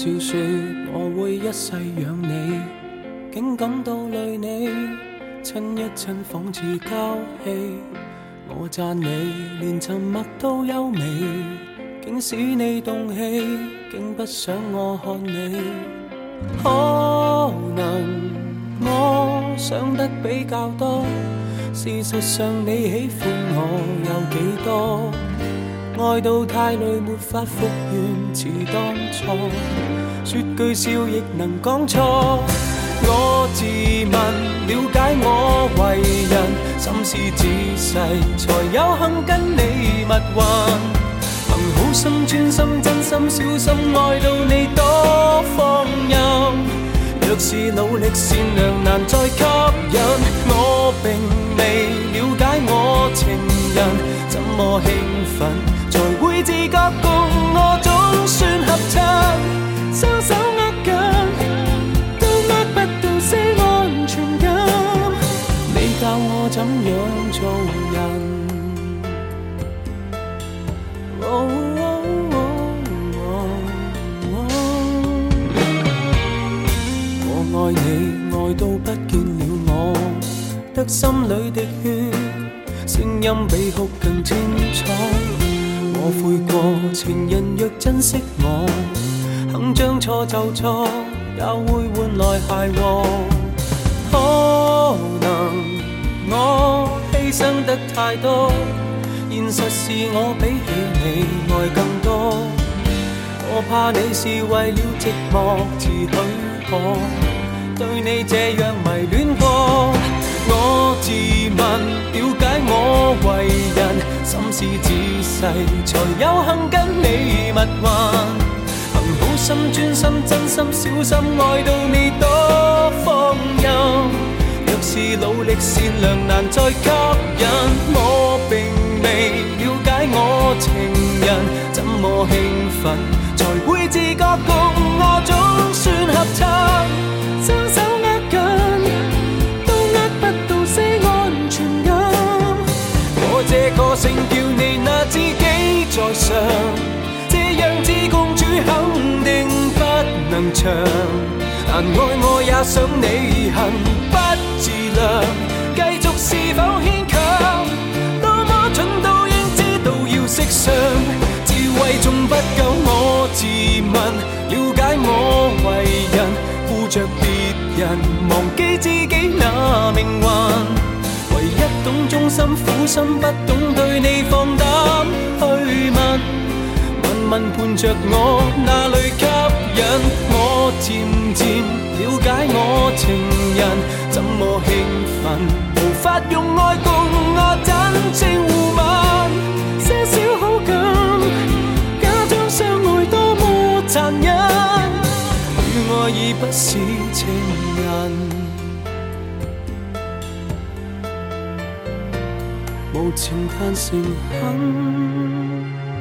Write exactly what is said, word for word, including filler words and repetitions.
笑說我會一世養你，竟感到累你，親一親仿似交戲。我讚你連沉默都優美，竟使你動氣，竟不想我看你。可能我想得比較多，事實上你喜歡我有幾多？愛到太累沒法復原似當初，說句笑亦能講錯。我自問了解我為人，心思仔細才有幸跟你蜜運。憑好心專心真心小心愛到你多放任。若是努力善良難再吸引，我並未了解我情人怎麼興奮才會自覺共我總算合襯，雙手握緊都握不到些安全感。你教我怎樣做人。哦哦哦哦、我愛你愛到不見了我，得心裏的血，聲音比哭更清楚。我悔過，情人若珍惜我，肯將錯就錯，也會換來諧和。可能我犧牲得太多，現實是我比起你愛更多。我怕你是為了寂寞自許可，對你這樣迷戀過。我自問了解我為人，心思仔細才有幸跟你蜜運。憑好心專心真心小心愛到你多放任。若是努力善良難再吸引，我並未了解我情人怎麼興奮才會自覺共我總算合襯，雙手握緊都握不到些安全感。我這個性叫你那知己在上，這樣子公主肯定不能長。但愛我也想你恨不自量，繼續是否牽強？多麼蠢都應知道要識相，智慧仲不夠我自問，了解我為人，顧着別人，忘記自己那命運。唯一懂忠心苦心，不懂對你放膽去問。問問伴着我哪裏吸引？我漸漸了解我情人怎麼興奮，無法用愛共我真正互吻。些少好感，假裝相愛多麼殘忍，與我已不是情人。無情但誠懇。